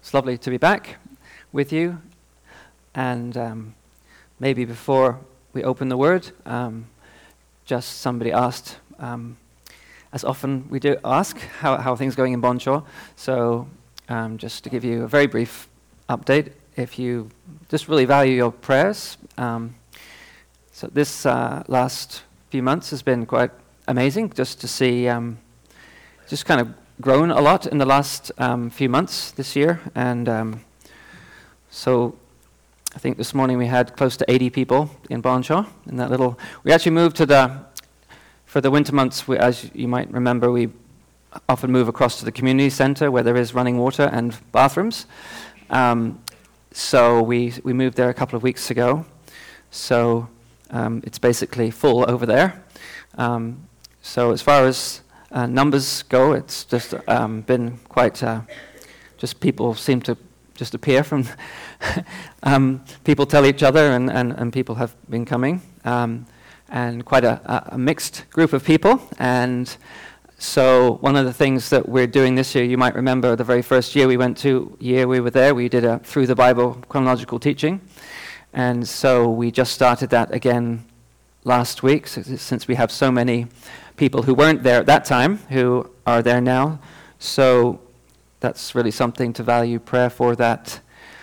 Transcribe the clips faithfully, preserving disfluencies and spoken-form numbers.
It's lovely to be back with you. And um, maybe before we open the Word, um, just somebody asked, um, as often we do ask, how, how are things going in Bonshaw? So um, just to give you a very brief update, if you just really value your prayers. Um, so this uh, last few months has been quite amazing, just to see, um, just kind of grown a lot in the last um, few months this year. And um, so I think this morning we had close to eighty people in Bonshaw in that little, we actually moved to the, for the winter months, we, as you might remember, we often move across to the community centre where there is running water and bathrooms. Um, so we we moved there a couple of weeks ago. So um, it's basically full over there. Um, so as far as uh, numbers go, it's just um, been quite, uh, just people seem to just appear from, um, people tell each other, and, and, and people have been coming. Um, and quite a, a mixed group of people. And so one of the things that we're doing this year, you might remember the very first year we went to, year we were there, we did a Through the Bible chronological teaching. And so we just started that again last week, so since we have so many people who weren't there at that time who are there now. So that's really something to value prayer for, that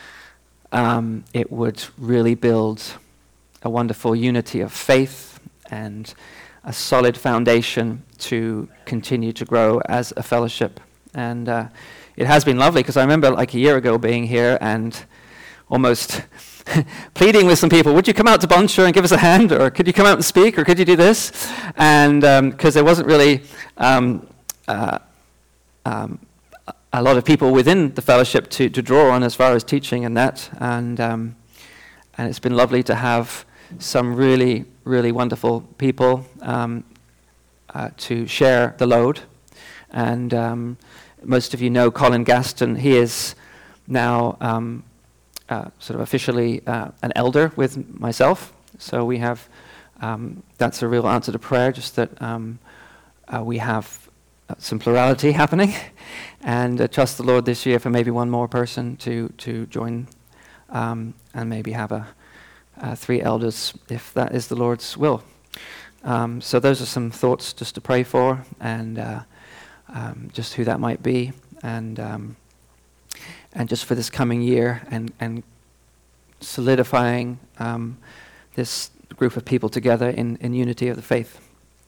um, it would really build a wonderful unity of faith and a solid foundation to continue to grow as a fellowship. And uh, it has been lovely, because I remember like a year ago being here and almost pleading with some people, would you come out to Bonshaw and give us a hand, or could you come out and speak, or could you do this? And because um, there wasn't really um, uh, um, a lot of people within the fellowship to, to draw on as far as teaching and that. And um, and it's been lovely to have some really, really wonderful people um, uh, to share the load. And um, most of you know Colin Gaston. He is now um, uh, sort of officially uh, an elder with myself. So we have, um, that's a real answer to prayer, just that um, uh, we have uh, some plurality happening. And uh, trust the Lord this year for maybe one more person to, to join um, and maybe have a Uh, three elders, if that is the Lord's will. Um, so those are some thoughts just to pray for, and uh, um, just who that might be, and um, and just for this coming year, and and solidifying um, this group of people together in, in unity of the faith.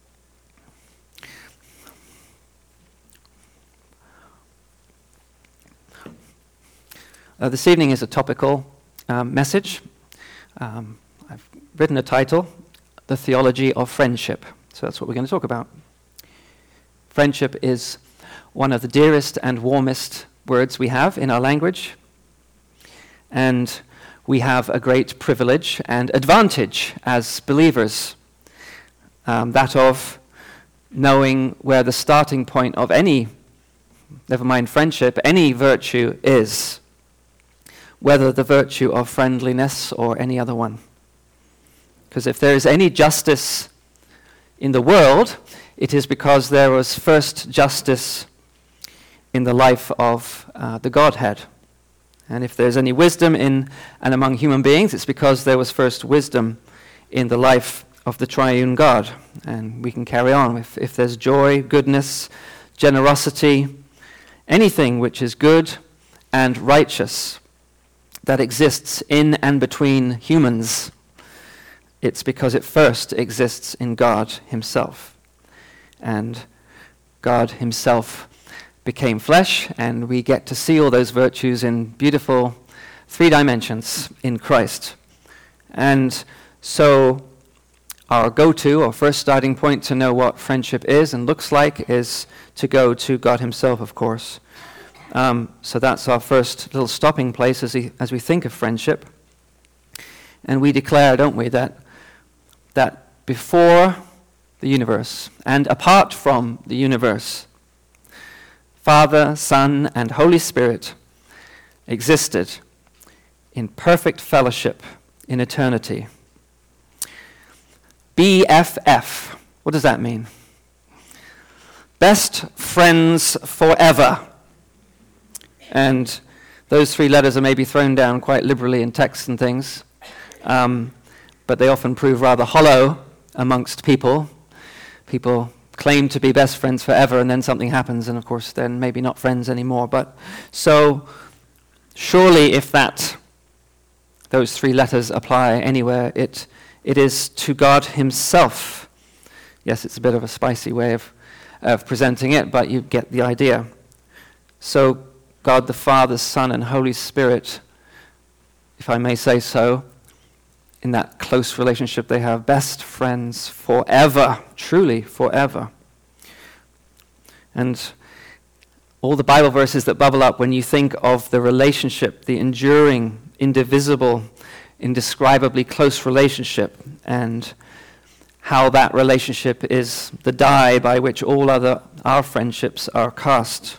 Uh, this evening is a topical um, message. Um, I've written a title, The Theology of Friendship. So that's what we're going to talk about. Friendship is one of the dearest and warmest words we have in our language. And we have a great privilege and advantage as believers, um, that of knowing where the starting point of any, never mind friendship, any virtue is. Whether the virtue of friendliness or any other one. Because if there is any justice in the world, it is because there was first justice in the life of uh, the Godhead. And if there's any wisdom in and among human beings, it's because there was first wisdom in the life of the triune God. And we can carry on. If, if there's joy, goodness, generosity, anything which is good and righteous, that exists in and between humans, it's because it first exists in God himself. And God himself became flesh, and we get to see all those virtues in beautiful three dimensions in Christ. And so our go-to, or first starting point to know what friendship is and looks like, is to go to God himself, of course. Um, so that's our first little stopping place as, he, as we think of friendship. And we declare, don't we, that, that before the universe and apart from the universe, Father, Son, and Holy Spirit existed in perfect fellowship in eternity. B F F. What does that mean? Best friends forever. And those three letters are maybe thrown down quite liberally in texts and things, um, but they often prove rather hollow amongst people. People claim to be best friends forever, and then something happens, and of course then maybe not friends anymore. But so surely if that those three letters apply anywhere, it it is to God himself. Yes, it's a bit of a spicy way of, of presenting it, but you get the idea. So God the Father, Son, and Holy Spirit, if I may say so, in that close relationship they have, best friends forever, truly forever. And all the Bible verses that bubble up when you think of the relationship, the enduring, indivisible, indescribably close relationship, and how that relationship is the die by which all other our friendships are cast.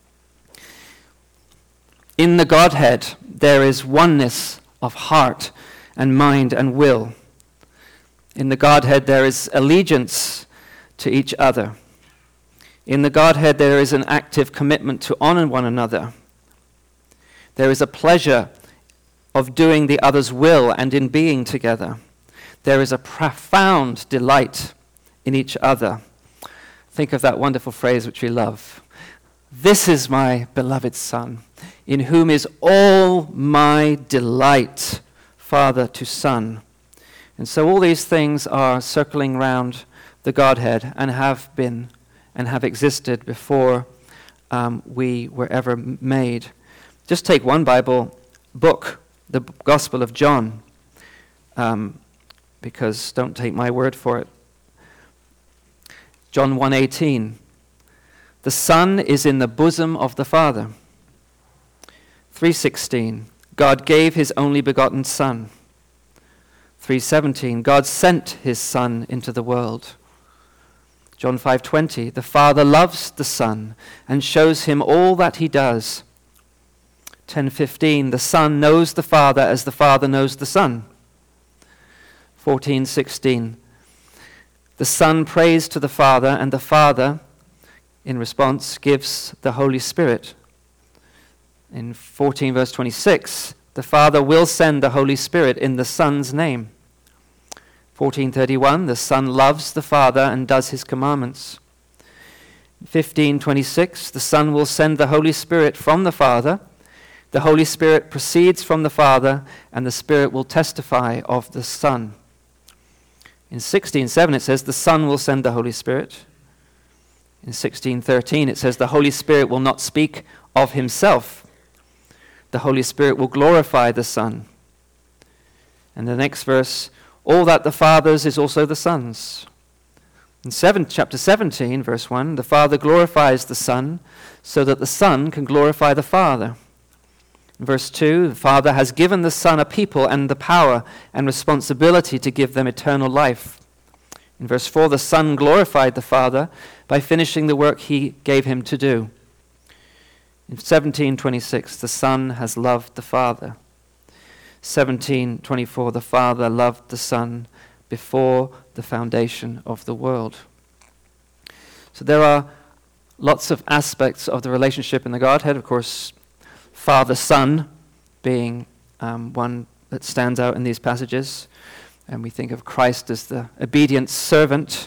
In the Godhead, there is oneness of heart and mind and will. In the Godhead, there is allegiance to each other. In the Godhead, there is an active commitment to honor one another. There is a pleasure of doing the other's will and in being together. There is a profound delight in each other. Think of that wonderful phrase which we love. This is my beloved Son, in whom is all my delight, Father to Son. And so all these things are circling round the Godhead and have been and have existed before um, we were ever made. Just take one Bible book, the Gospel of John, um, because don't take my word for it. John one eighteen. The Son is in the bosom of the Father. three sixteen. God gave his only begotten Son. three seventeen. God sent his Son into the world. John five twenty. The Father loves the Son and shows him all that he does. ten fifteen. The Son knows the Father as the Father knows the Son. fourteen sixteen. The Son prays to the Father, and the Father, in response, gives the Holy Spirit. In fourteen verse twenty-six, the Father will send the Holy Spirit in the Son's name. fourteen thirty-one, the Son loves the Father and does his commandments. fifteen twenty-six, the Son will send the Holy Spirit from the Father. The Holy Spirit proceeds from the Father, and the Spirit will testify of the Son. In sixteen seven, it says the Son will send the Holy Spirit. In sixteen thirteen, it says the Holy Spirit will not speak of himself. The Holy Spirit will glorify the Son. And the next verse, all that the Father's is also the Son's. In seven, chapter seventeen, verse one, the Father glorifies the Son so that the Son can glorify the Father. In verse two, the Father has given the Son a people and the power and responsibility to give them eternal life. In verse four, the Son glorified the Father by finishing the work he gave him to do. In seventeen twenty-six, the Son has loved the Father. seventeen twenty-four, the Father loved the Son before the foundation of the world. So there are lots of aspects of the relationship in the Godhead. Of course, Father-Son being um, one that stands out in these passages. And we think of Christ as the obedient servant.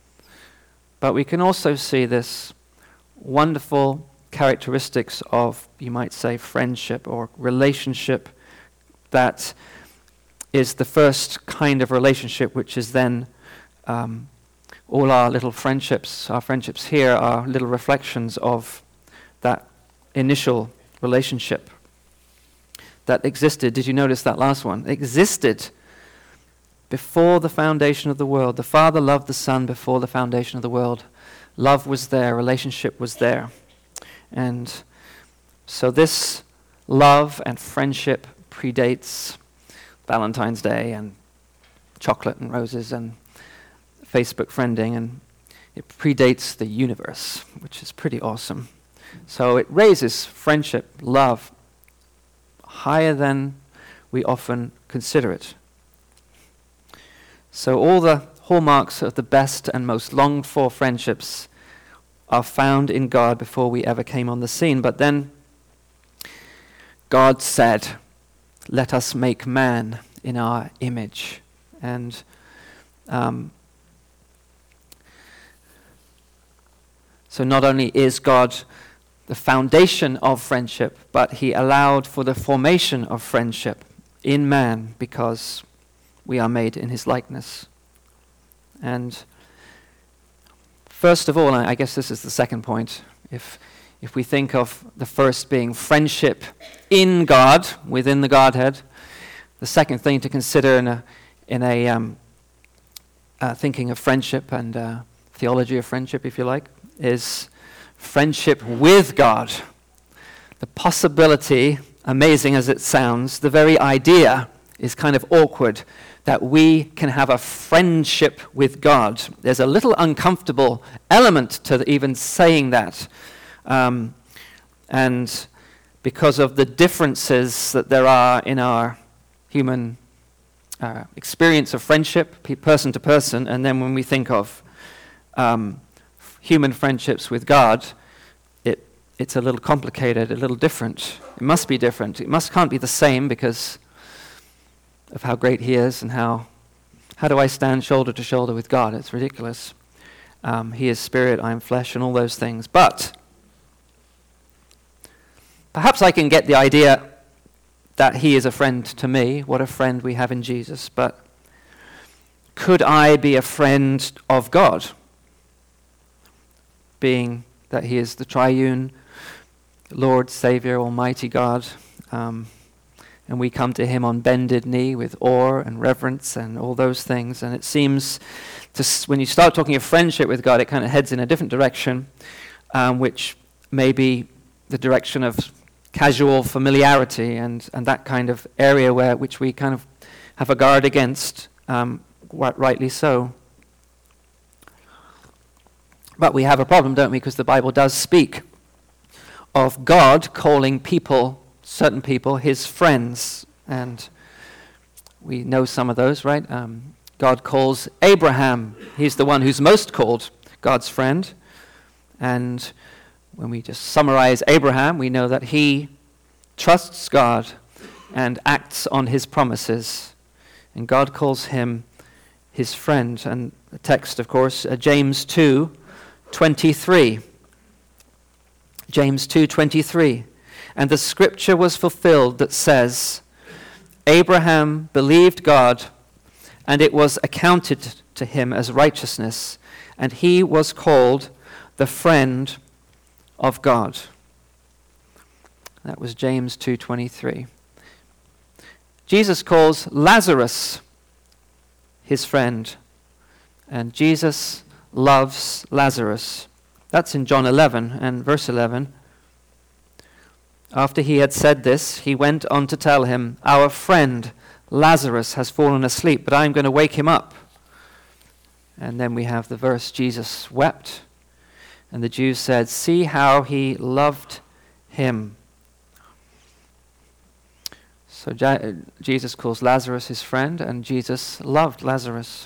But we can also see this wonderful characteristics of, you might say, friendship or relationship that is the first kind of relationship, which is then um, all our little friendships, our friendships here are little reflections of that initial relationship that existed. Did you notice that last one? Existed before the foundation of the world. The Father loved the Son before the foundation of the world. Love was there, relationship was there. And so this love and friendship predates Valentine's Day and chocolate and roses and Facebook friending, and it predates the universe, which is pretty awesome. So it raises friendship, love, higher than we often consider it. So all the hallmarks of the best and most longed for friendships are found in God before we ever came on the scene. But then God said, let us make man in our image. And um, so not only is God the foundation of friendship, but he allowed for the formation of friendship in man because we are made in his likeness. And first of all, I guess this is the second point, if if we think of the first being friendship in God, within the Godhead, the second thing to consider in a in a um, uh, thinking of friendship and uh, theology of friendship, if you like, is friendship with God. The possibility, amazing as it sounds, the very idea is kind of awkward that we can have a friendship with God. There's a little uncomfortable element to the, even saying that. Um, and because of the differences that there are in our human uh, experience of friendship, pe- person to person, and then when we think of um, human friendships with God, it it's a little complicated, a little different. It must be different. It must can't be the same because of how great he is and how how do I stand shoulder to shoulder with God? It's ridiculous. Um, he is spirit, I am flesh, and all those things. But perhaps I can get the idea that he is a friend to me, what a friend we have in Jesus, but could I be a friend of God, being that he is the triune Lord, Savior, Almighty God, um, and we come to him on bended knee with awe and reverence and all those things, and it seems to, when you start talking of friendship with God, it kind of heads in a different direction, um, which may be the direction of casual familiarity and, and that kind of area where which we kind of have a guard against, um, quite rightly so. But we have a problem, don't we? Because the Bible does speak of God calling people, certain people, his friends. And we know some of those, right? Um, God calls Abraham. He's the one who's most called God's friend. And when we just summarize Abraham, we know that he trusts God and acts on his promises. And God calls him his friend. And the text, of course, uh, James two twenty-three. James two twenty-three. And the scripture was fulfilled that says, Abraham believed God, and it was accounted to him as righteousness, and he was called the friend of God. That was James two twenty-three. Jesus calls Lazarus his friend, and Jesus loves Lazarus. That's in John eleven and verse eleven. After he had said this, he went on to tell him, our friend Lazarus has fallen asleep, but I'm going to wake him up. And then we have the verse, Jesus wept. And the Jews said, see how he loved him. So Ja- Jesus calls Lazarus his friend, and Jesus loved Lazarus.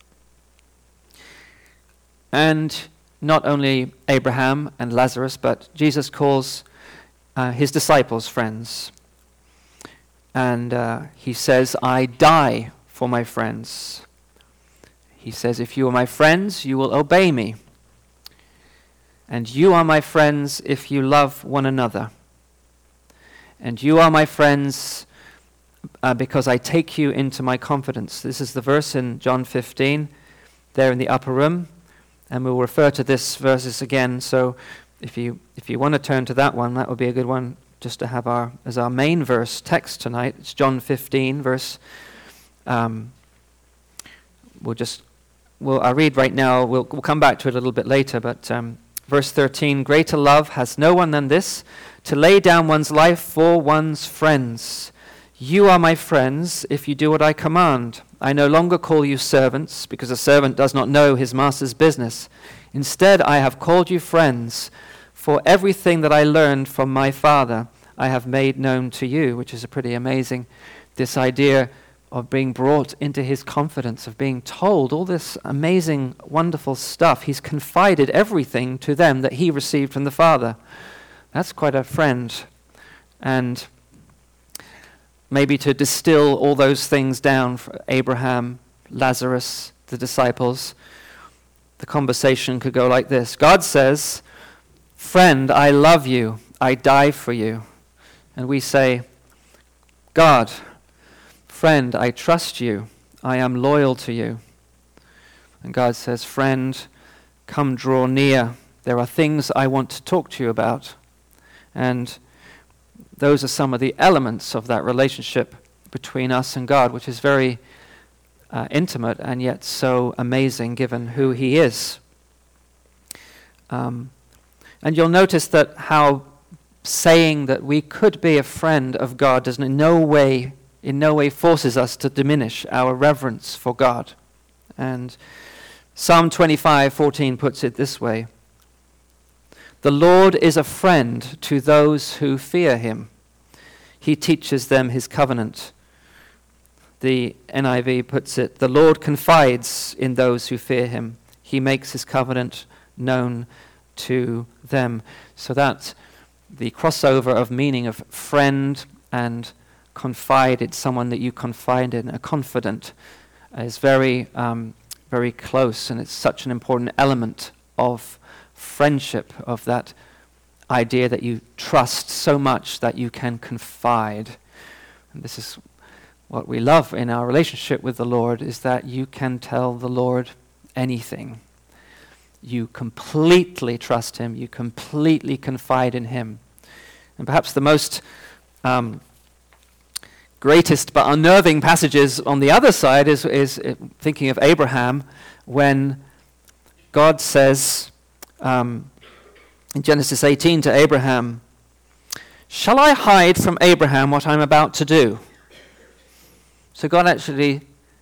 And not only Abraham and Lazarus, but Jesus calls uh, his disciples friends. And uh, he says, I die for my friends. He says, if you are my friends, you will obey me. And you are my friends if you love one another. And you are my friends uh, because I take you into my confidence. This is the verse in John fifteen, there in the upper room. And we'll refer to this verses again. So if you if you want to turn to that one, that would be a good one just to have our as our main verse text tonight. It's John fifteen, verse. Um, we'll just we'll I'll read right now. We'll we'll come back to it a little bit later, but. Um, Verse thirteen, greater love has no one than this, to lay down one's life for one's friends. You are my friends if you do what I command. I no longer call you servants, because a servant does not know his master's business. Instead, I have called you friends, for everything that I learned from my Father I have made known to you, which is a pretty amazing, this idea of being brought into his confidence, of being told all this amazing, wonderful stuff. He's confided everything to them that he received from the Father. That's quite a friend. And maybe to distill all those things down for Abraham, Lazarus, the disciples, the conversation could go like this. God says, "Friend, I love you. I die for you." And we say, "God, friend, I trust you. I am loyal to you." And God says, "Friend, come draw near. There are things I want to talk to you about." And those are some of the elements of that relationship between us and God, which is very uh, intimate and yet so amazing given who he is. Um, and you'll notice that how saying that we could be a friend of God does in no way, in no way forces us to diminish our reverence for God. And Psalm twenty-five fourteen puts it this way: "The Lord is a friend to those who fear him. He teaches them his covenant." The N I V puts it, "The Lord confides in those who fear him. He makes his covenant known to them." So that the crossover of meaning of friend and confide, it's someone that you confide in, a confidant, is very, um, very close, and it's such an important element of friendship, of that idea that you trust so much that you can confide. And this is what we love in our relationship with the Lord, is that you can tell the Lord anything. You completely trust him. You completely confide in him. And perhaps the most um, greatest but unnerving passages on the other side is, is uh, thinking of Abraham, when God says um, in Genesis eighteen to Abraham, "Shall I hide from Abraham what I'm about to do?" So God actually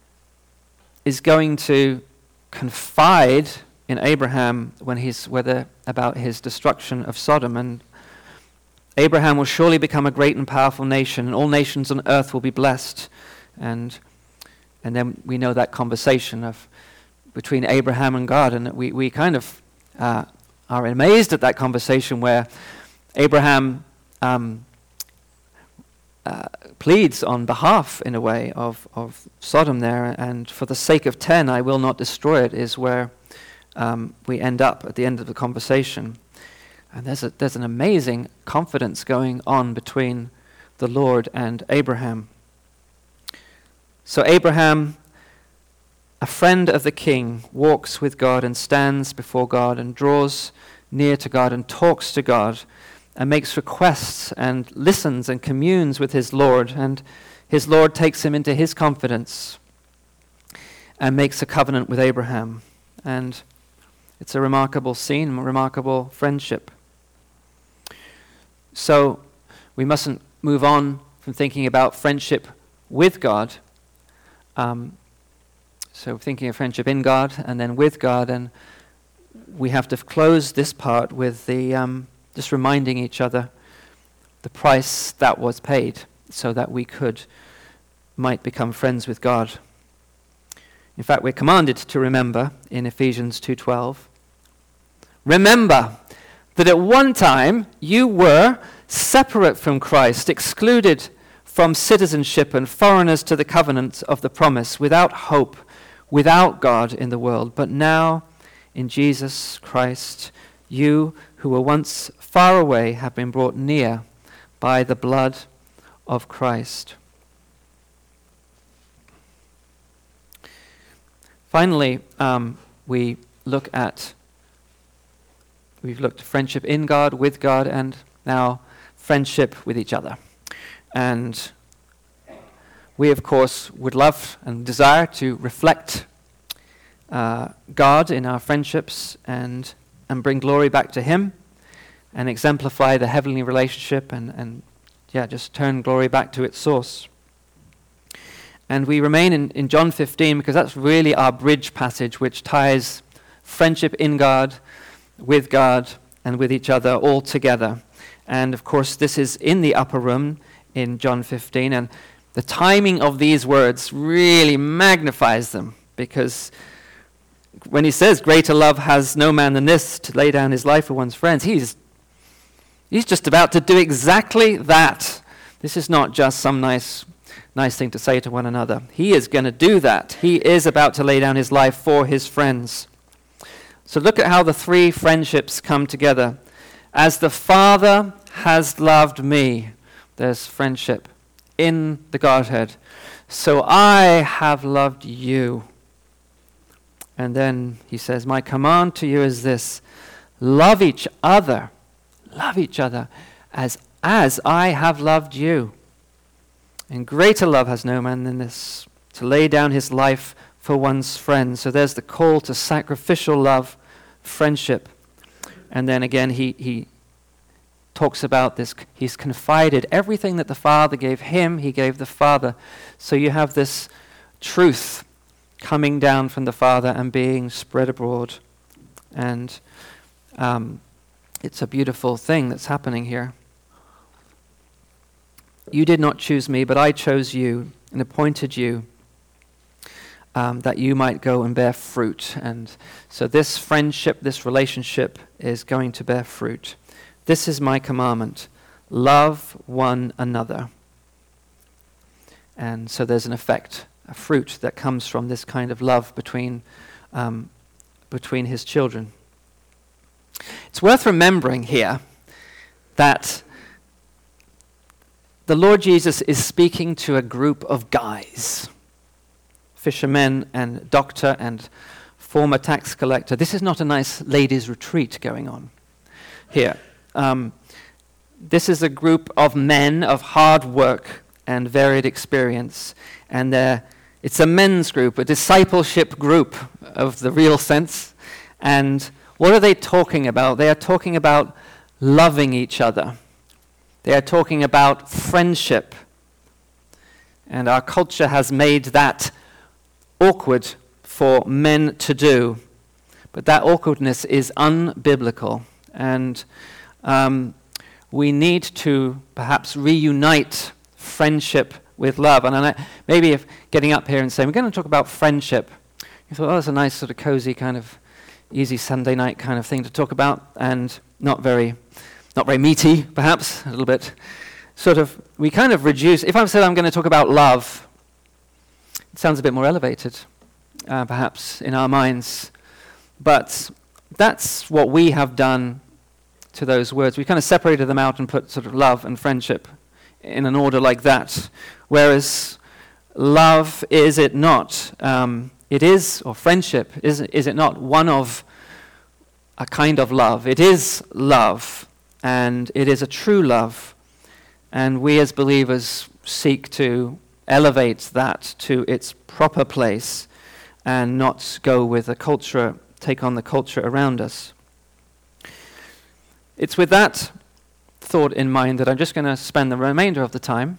is going to confide in Abraham when he's whether about his destruction of Sodom. And Abraham will surely become a great and powerful nation, and all nations on earth will be blessed. And and then we know that conversation of between Abraham and God, and we, we kind of uh, are amazed at that conversation where Abraham um, uh, pleads on behalf, in a way, of, of Sodom there, and for the sake of ten I will not destroy it, is where um, we end up at the end of the conversation. And there's a, there's an amazing confidence going on between the Lord and Abraham. So Abraham, a friend of the king, walks with God and stands before God and draws near to God and talks to God and makes requests and listens and communes with his Lord. And his Lord takes him into his confidence and makes a covenant with Abraham. And it's a remarkable scene, a remarkable friendship. So we mustn't move on from thinking about friendship with God. Um, so thinking of friendship in God and then with God, and we have to close this part with the um, just reminding each other the price that was paid so that we could might become friends with God. In fact, we're commanded to remember in Ephesians two twelve. Remember that at one time you were separate from Christ, excluded from citizenship and foreigners to the covenant of the promise, without hope, without God in the world. But now, in Jesus Christ, you who were once far away have been brought near by the blood of Christ. Finally, um, we look at, we've looked at friendship in God, with God, and now friendship with each other. And we, of course, would love and desire to reflect uh, God in our friendships and and bring glory back to him and exemplify the heavenly relationship and, and yeah, just turn glory back to its source. And we remain in, in John fifteen because that's really our bridge passage, which ties friendship in God, with God, and with each other all together. And of course, this is in the upper room in John fifteen, and the timing of these words really magnifies them, because when he says, "Greater love has no man than this, to lay down his life for one's friends," he's he's just about to do exactly that. This is not just some nice nice thing to say to one another. He is going to do that. He is about to lay down his life for his friends. So look at how the three friendships come together. As the Father has loved me, there's friendship in the Godhead, so I have loved you. And then he says, my command to you is this: love each other, love each other as, as I have loved you. And greater love has no man than this, to lay down his life for one's friends. So there's the call to sacrificial love, friendship. And then again, he, he talks about this. He's confided everything that the Father gave him, he gave the Father. So you have this truth coming down from the Father and being spread abroad. And um, it's a beautiful thing that's happening here. You did not choose me, but I chose you and appointed you um, that you might go and bear fruit. And so this friendship, this relationship is going to bear fruit. This is my commandment: love one another. And so there's an effect, a fruit that comes from this kind of love between um, between his children. It's worth remembering here that the Lord Jesus is speaking to a group of guys, fishermen and doctor and former tax collector. This is not a nice ladies' retreat going on here. Um, this is a group of men of hard work and varied experience, and they're it's a men's group, a discipleship group of the real sense. And what are they talking about? They are talking about loving each other. They are talking about friendship. And our culture has made that awkward for men to do. But that awkwardness is unbiblical. And um, we need to perhaps reunite friendship with love. And I, maybe if getting up here and saying, we're going to talk about friendship, you thought, oh, that's a nice sort of cozy kind of easy Sunday night kind of thing to talk about, and not very, not very meaty, perhaps, a little bit. Sort of, we kind of reduce, if I said I'm going to talk about love, it sounds a bit more elevated, uh, perhaps, in our minds. But that's what we have done to those words. We kind of separated them out and put sort of love and friendship in an order like that. Whereas love, is it not? Um, it is, or friendship, is, is it not one of a kind of love? It is love, and it is a true love. And we as believers seek to elevate that to its proper place and not go with the culture, take on the culture around us. It's with that thought in mind that I'm just going to spend the remainder of the time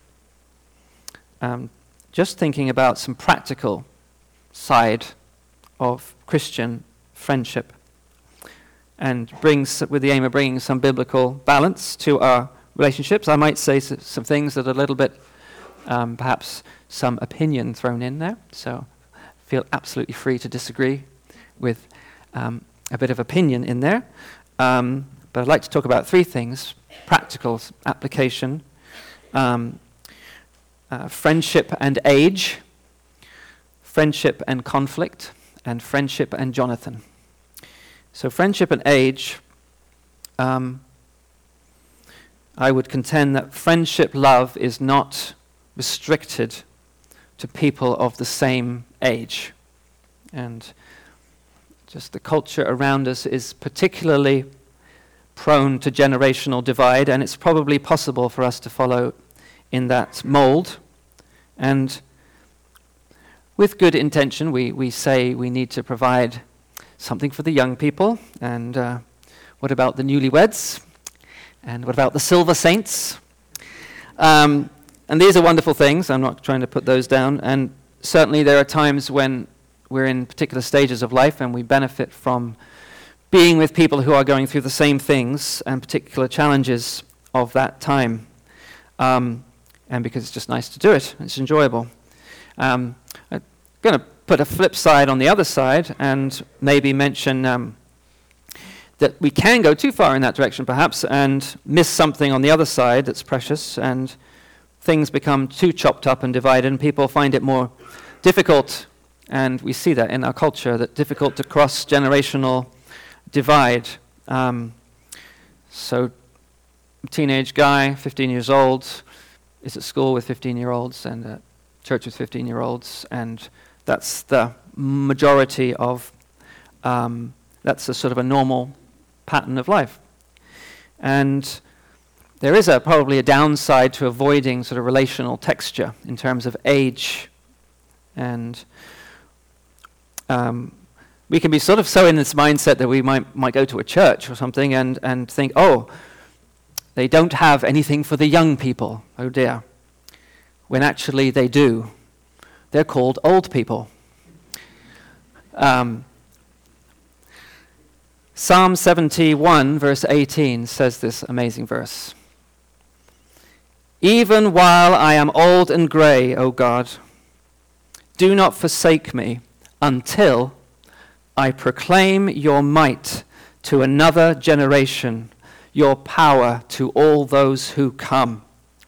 um, just thinking about some practical side of Christian friendship, and brings with the aim of bringing some biblical balance to our relationships. I might say s- some things that are a little bit, um, perhaps some opinion thrown in there, so feel absolutely free to disagree with um, a bit of opinion in there. Um, but I'd like to talk about three things: practical application, um, uh, friendship and age, friendship and conflict, and friendship and Jonathan. So friendship and age, um, I would contend that friendship love is not restricted to people of the same age. And just the culture around us is particularly prone to generational divide, and it's probably possible for us to follow in that mold. And with good intention, we, we say we need to provide something for the young people, and uh, what about the newlyweds? And what about the silver saints? Um, and these are wonderful things. I'm not trying to put those down. And certainly there are times when we're in particular stages of life and we benefit from being with people who are going through the same things and particular challenges of that time. Um, and because it's just nice to do it. It's enjoyable. Um, I'm going to put a flip side on the other side and maybe mention um, that we can go too far in that direction perhaps and miss something on the other side that's precious. And things become too chopped up and divided, and people find it more difficult, and we see that in our culture, that difficult to cross generational divide. Um, so, a teenage guy, fifteen years old, is at school with fifteen-year-olds and at church with fifteen-year-olds, and that's the majority of, um, that's a sort of a normal pattern of life. And there is a probably a downside to avoiding sort of relational texture in terms of age. And um, we can be sort of so in this mindset that we might might go to a church or something and, and think, oh, they don't have anything for the young people. Oh dear. When actually they do. They're called old people. Um, Psalm seventy-one, verse eighteen, says this amazing verse. Even while I am old and grey, O God, do not forsake me until I proclaim your might to another generation, your power to all those who come.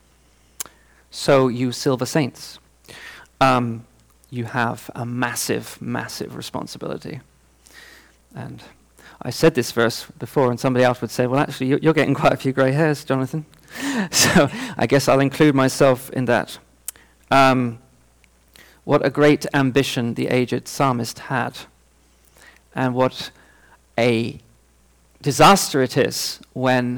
So you silver saints, um, you have a massive, massive responsibility. And I said this verse before, and somebody else would say, well, actually, you're getting quite a few grey hairs, Jonathan. So I guess I'll include myself in that. Um, what a great ambition the aged psalmist had. And what a disaster it is when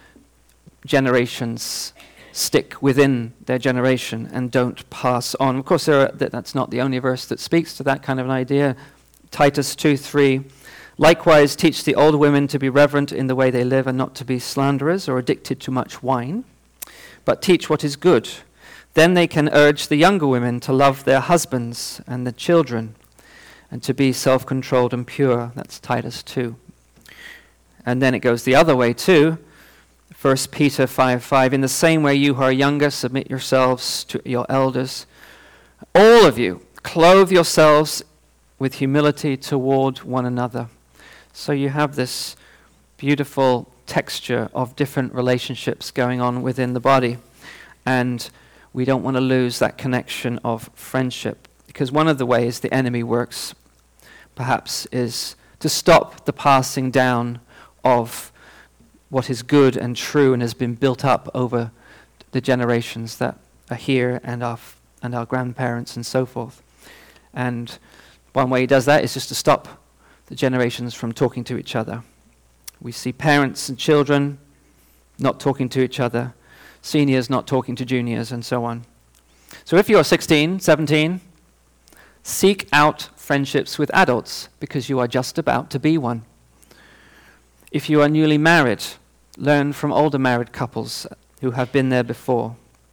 generations stick within their generation and don't pass on. Of course, there are, that's not the only verse that speaks to that kind of an idea. Titus two three. Likewise, teach the older women to be reverent in the way they live and not to be slanderers or addicted to much wine, but teach what is good. Then they can urge the younger women to love their husbands and the children and to be self-controlled and pure. That's Titus two. And then it goes the other way too. First Peter five five. In the same way you who are younger, submit yourselves to your elders. All of you, clothe yourselves with humility toward one another. So you have this beautiful texture of different relationships going on within the body. And we don't want to lose that connection of friendship. Because one of the ways the enemy works, perhaps, is to stop the passing down of what is good and true and has been built up over the generations that are here and our, f- and our grandparents and so forth. And one way he does that is just to stop the generations from talking to each other. We see parents and children not talking to each other, seniors not talking to juniors, and so on. So if you're sixteen, seventeen, seek out friendships with adults because you are just about to be one. If you are newly married, learn from older married couples who have been there before.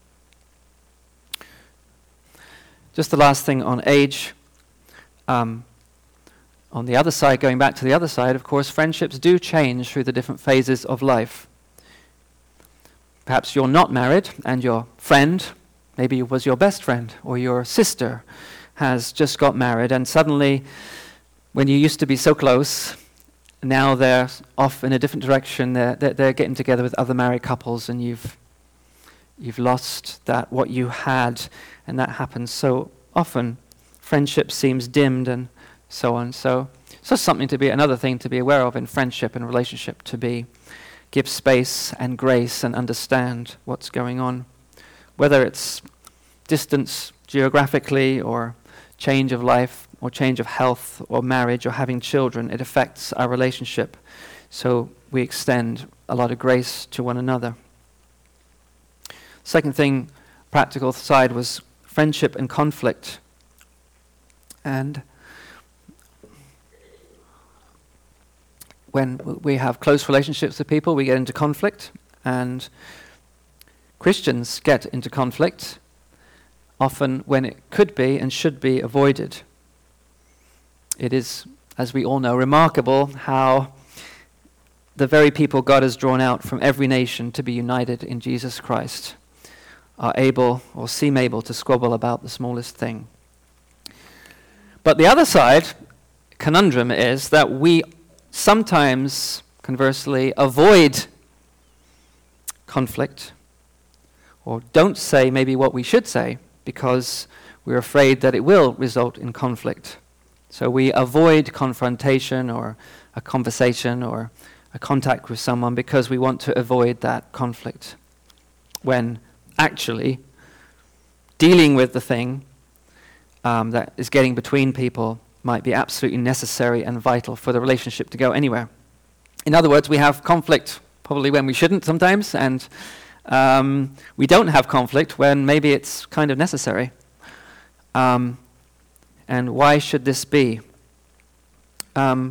Just the last thing on age. Um, on the other side, going back to the other side, of course, friendships do change through the different phases of life. Perhaps you're not married and your friend, maybe it was your best friend, or your sister has just got married, and suddenly, when you used to be so close, now they're off in a different direction. They're, they're, they're getting together with other married couples, and you've you've lost that what you had, and that happens so often. Friendship seems dimmed, and so on. So, so something to be another thing to be aware of in friendship and relationship, to be give space and grace and understand what's going on, whether it's distance geographically or change of life or change of health or marriage or having children. It affects our relationship, so we extend a lot of grace to one another. Second thing, practical side, was friendship and conflict. And when we have close relationships with people, we get into conflict, and Christians get into conflict often when it could be and should be avoided. It is, as we all know, remarkable how the very people God has drawn out from every nation to be united in Jesus Christ are able or seem able to squabble about the smallest thing. But the other side, conundrum, is that we sometimes, conversely, avoid conflict or don't say maybe what we should say because we're afraid that it will result in conflict. So we avoid confrontation or a conversation or a contact with someone because we want to avoid that conflict, when actually dealing with the thing um, that is getting between people might be absolutely necessary and vital for the relationship to go anywhere. In other words, we have conflict probably when we shouldn't sometimes, and um, we don't have conflict when maybe it's kind of necessary. Um, and why should this be? Um,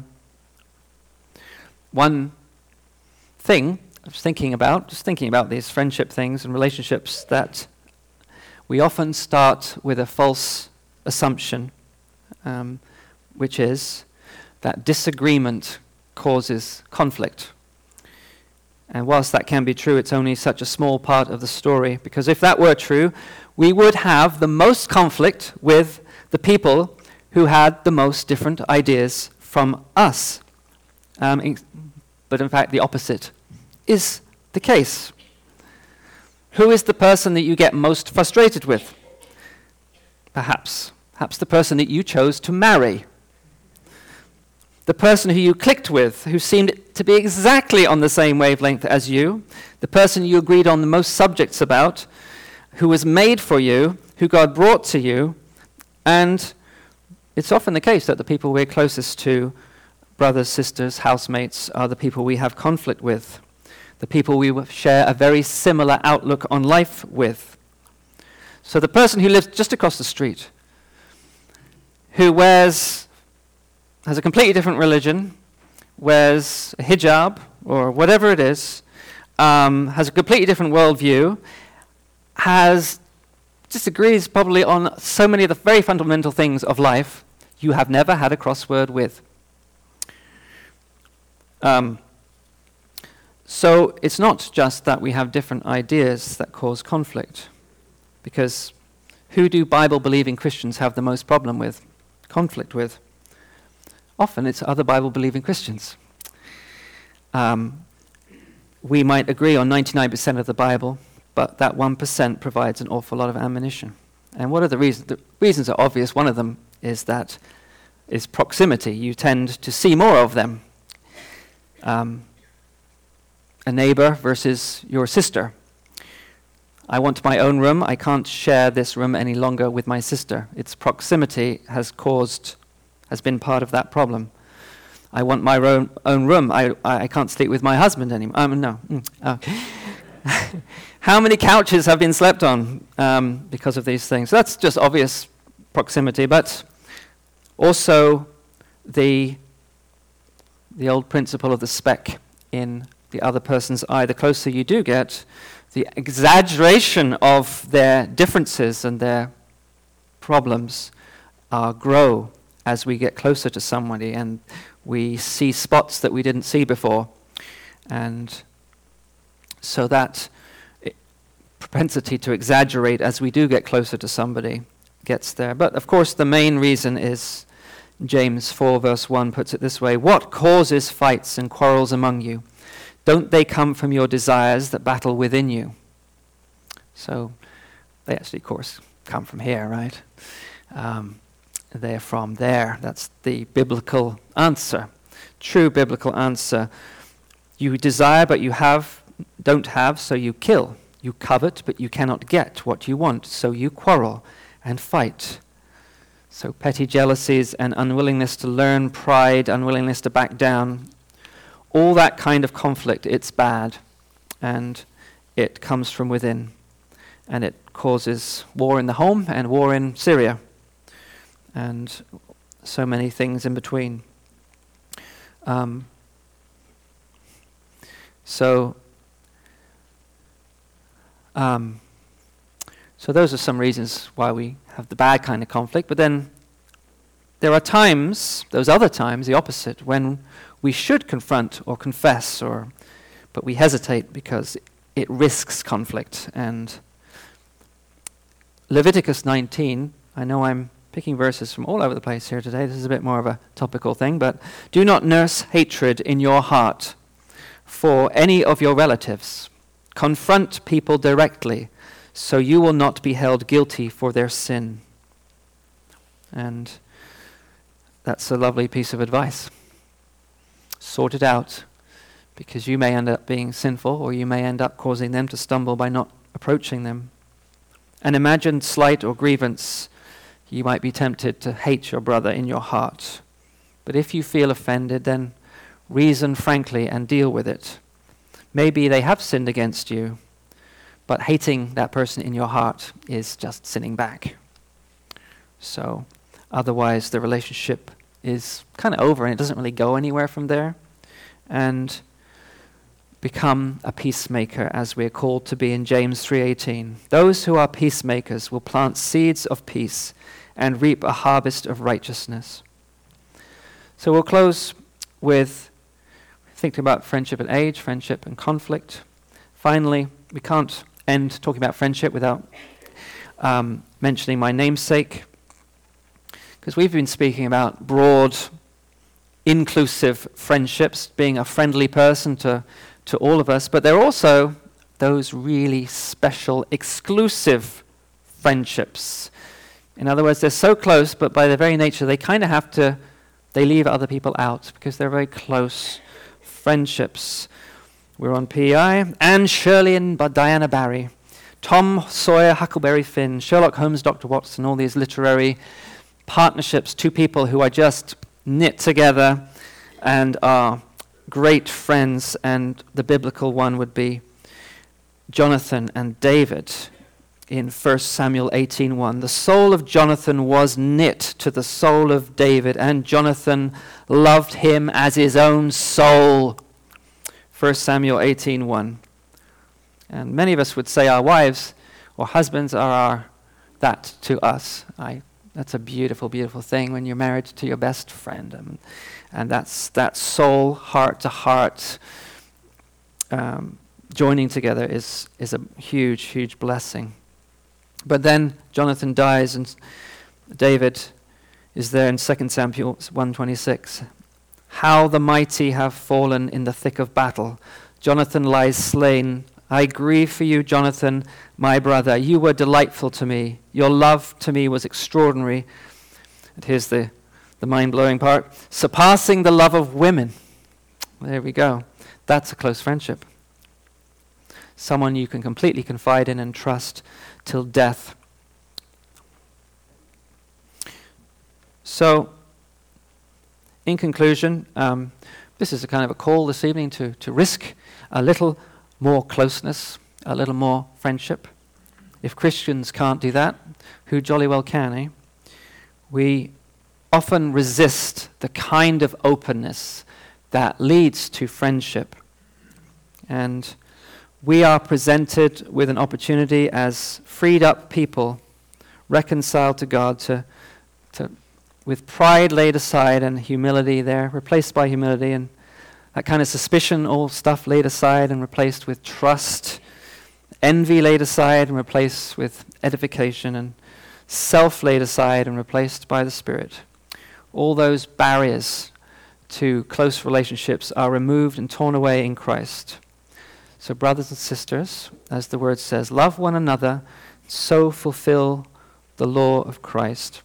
one thing I was thinking about, just thinking about these friendship things and relationships, that we often start with a false assumption, um, which is that disagreement causes conflict. And whilst that can be true, it's only such a small part of the story, because if that were true, we would have the most conflict with the people who had the most different ideas from us. Um, in, but in fact, the opposite is the case. Who is the person that you get most frustrated with? Perhaps, perhaps the person that you chose to marry. The person who you clicked with, who seemed to be exactly on the same wavelength as you, the person you agreed on the most subjects about, who was made for you, who God brought to you. And it's often the case that the people we're closest to, brothers, sisters, housemates, are the people we have conflict with, the people we share a very similar outlook on life with. So the person who lives just across the street, who wears has a completely different religion, wears a hijab, or whatever it is, um, has a completely different worldview, has disagrees probably on so many of the very fundamental things of life, you have never had a crossword with. Um, so it's not just that we have different ideas that cause conflict, because who do Bible-believing Christians have the most problem with, conflict with? Often it's other Bible-believing Christians. Um, we might agree on ninety-nine percent of the Bible, but that one percent provides an awful lot of ammunition. And what are the reasons? The reasons are obvious. One of them is that is proximity. You tend to see more of them. Um, a neighbor versus your sister. I want my own room. I can't share this room any longer with my sister. Its proximity has caused has been part of that problem. I want my own, own room. I, I can't sleep with my husband anymore. Um, no. Mm, oh. How many couches have been slept on um, because of these things? That's just obvious proximity, but also the, the old principle of the speck in the other person's eye. The closer you do get, the exaggeration of their differences and their problems uh, grow as we get closer to somebody, and we see spots that we didn't see before. And so that propensity to exaggerate as we do get closer to somebody gets there. But of course the main reason is, James four verse one puts it this way: what causes fights and quarrels among you? Don't they come from your desires that battle within you? So they actually, of course, come from here, right? Um, They're from there. That's the biblical answer. True biblical answer. You desire, but you have, don't have, so you kill. You covet, but you cannot get what you want, so you quarrel and fight. So petty jealousies and unwillingness to learn, pride, unwillingness to back down, all that kind of conflict, it's bad. And it comes from within. And it causes war in the home and war in Syria. And so many things in between. Um, so, um, so those are some reasons why we have the bad kind of conflict. But then there are times, those other times, the opposite, when we should confront or confess, or but we hesitate because it risks conflict. And Leviticus nineteen, I know I'm picking verses from all over the place here today. This is a bit more of a topical thing, but do not nurse hatred in your heart for any of your relatives. Confront people directly so you will not be held guilty for their sin. And that's a lovely piece of advice. Sort it out, because you may end up being sinful, or you may end up causing them to stumble by not approaching them. An imagined slight or grievance, you might be tempted to hate your brother in your heart. But if you feel offended, then reason frankly and deal with it. Maybe they have sinned against you, but hating that person in your heart is just sinning back. So otherwise the relationship is kind of over and it doesn't really go anywhere from there. And become a peacemaker, as we are called to be in James three eighteen. Those who are peacemakers will plant seeds of peace and reap a harvest of righteousness. So we'll close with thinking about friendship and age, friendship and conflict. Finally, we can't end talking about friendship without um, mentioning my namesake, because we've been speaking about broad, inclusive friendships, being a friendly person to, to all of us, but there are also those really special, exclusive friendships. In other words, they're so close, but by their very nature, they kind of have to, they leave other people out because they're very close friendships. We're on P E I. Anne Shirley and Diana Barry, Tom Sawyer, Huckleberry Finn, Sherlock Holmes, Doctor Watson, all these literary partnerships, two people who are just knit together and are great friends, and the biblical one would be Jonathan and David in First Samuel eighteen one. The soul of Jonathan was knit to the soul of David, and Jonathan loved him as his own soul. First Samuel eighteen one. And many of us would say our wives or husbands are our, that to us. I That's a beautiful, beautiful thing when you're married to your best friend. Um, and that's that soul, heart to heart, um, joining together is, is a huge, huge blessing. But then Jonathan dies and David is there in Second Samuel one twenty-six. How the mighty have fallen in the thick of battle. Jonathan lies slain. I grieve for you, Jonathan, my brother. You were delightful to me. Your love to me was extraordinary. And here's the, the mind-blowing part. Surpassing the love of women. There we go. That's a close friendship. Someone you can completely confide in and trust till death. So, in conclusion, um, this is a kind of a call this evening to, to risk a little more closeness, a little more friendship. If Christians can't do that, who jolly well can, eh? We often resist the kind of openness that leads to friendship. And we are presented with an opportunity as freed up people, reconciled to God, to, to with pride laid aside and humility there, replaced by humility, and that kind of suspicion, all stuff laid aside and replaced with trust, envy laid aside and replaced with edification, and self laid aside and replaced by the Spirit. All those barriers to close relationships are removed and torn away in Christ. So brothers and sisters, as the word says, love one another, so fulfill the law of Christ.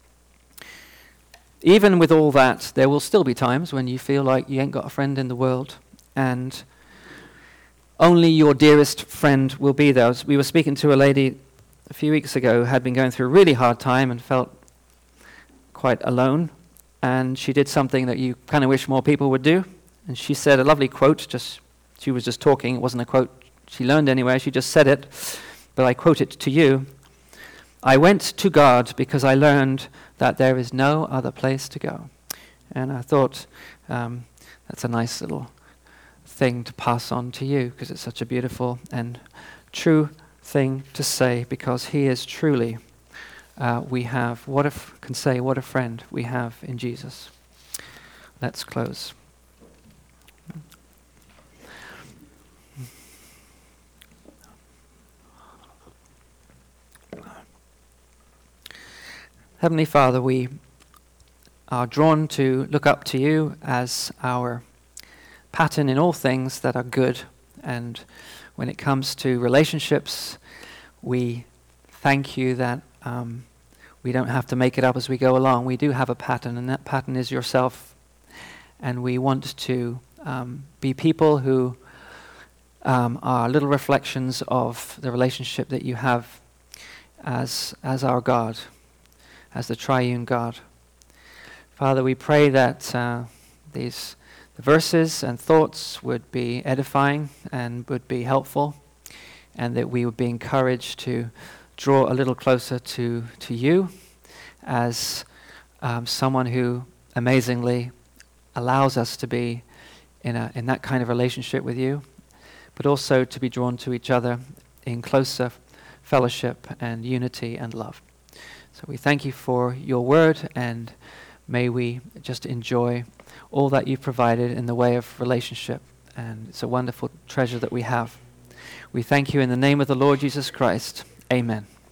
Even with all that, there will still be times when you feel like you ain't got a friend in the world, and only your dearest friend will be there. We were speaking to a lady a few weeks ago who had been going through a really hard time and felt quite alone, and she did something that you kind of wish more people would do. And she said a lovely quote, just she was just talking, it wasn't a quote she learned anywhere, she just said it, but I quote it to you. I went to God because I learned that there is no other place to go. And I thought um, that's a nice little thing to pass on to you, because it's such a beautiful and true thing to say, because he is truly, uh, we have, what if can say, what a friend we have in Jesus. Let's close. Heavenly Father, we are drawn to look up to you as our pattern in all things that are good. And when it comes to relationships, we thank you that um, we don't have to make it up as we go along. We do have a pattern, and that pattern is yourself. And we want to um, be people who um, are little reflections of the relationship that you have as as our God, as the triune God. Father, we pray that uh, these the verses and thoughts would be edifying and would be helpful, and that we would be encouraged to draw a little closer to, to you as um, someone who amazingly allows us to be in a in that kind of relationship with you, but also to be drawn to each other in closer fellowship and unity and love. So we thank you for your word, and may we just enjoy all that you've provided in the way of relationship. And it's a wonderful treasure that we have. We thank you in the name of the Lord Jesus Christ. Amen.